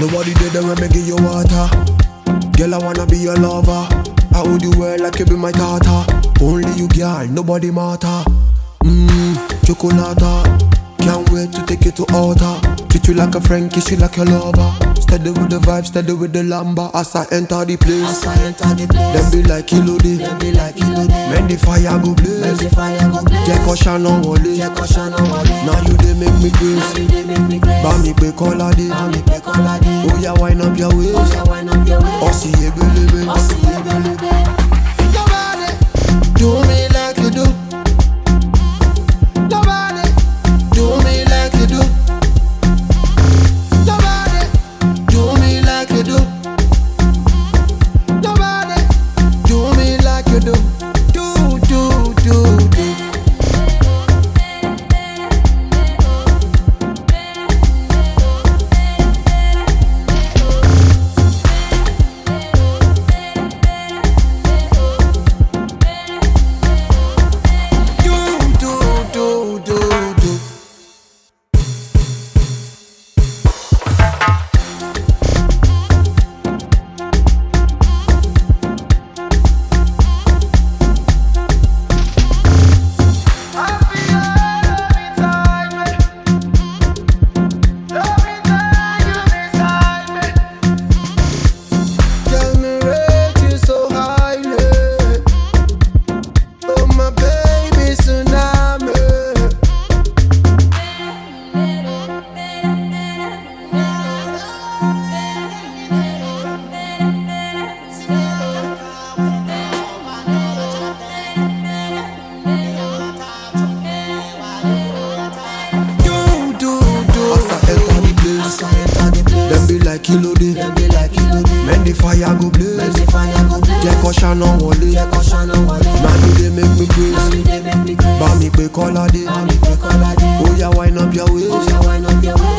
Nobody did them when me give you water. Girl, I wanna be your lover. I would you well like you be my tata. Only you, girl, nobody matter. Chocolata. Can't wait to take you to altar. Treat you like a friend, kiss you like your lover. Steady with the vibe, steady with the lamba. As I enter the place, them be like Elodie. Men the fire go blaze. Jack Ocean on Wally. Now you they make me crazy. Ba mi pe kola de. Oh yeah, wind up your waist. Ossi ebelebe. Nobody do me like you do. Nobody do me like you do. Nobody do me like you do. Nobody do me like you do. Them be like Elodie. Men the fire go blaze. Jack Ocean on Wally. Now you they make me crazy. Ba mi pe kola de. Oh yeah, wind up your waist.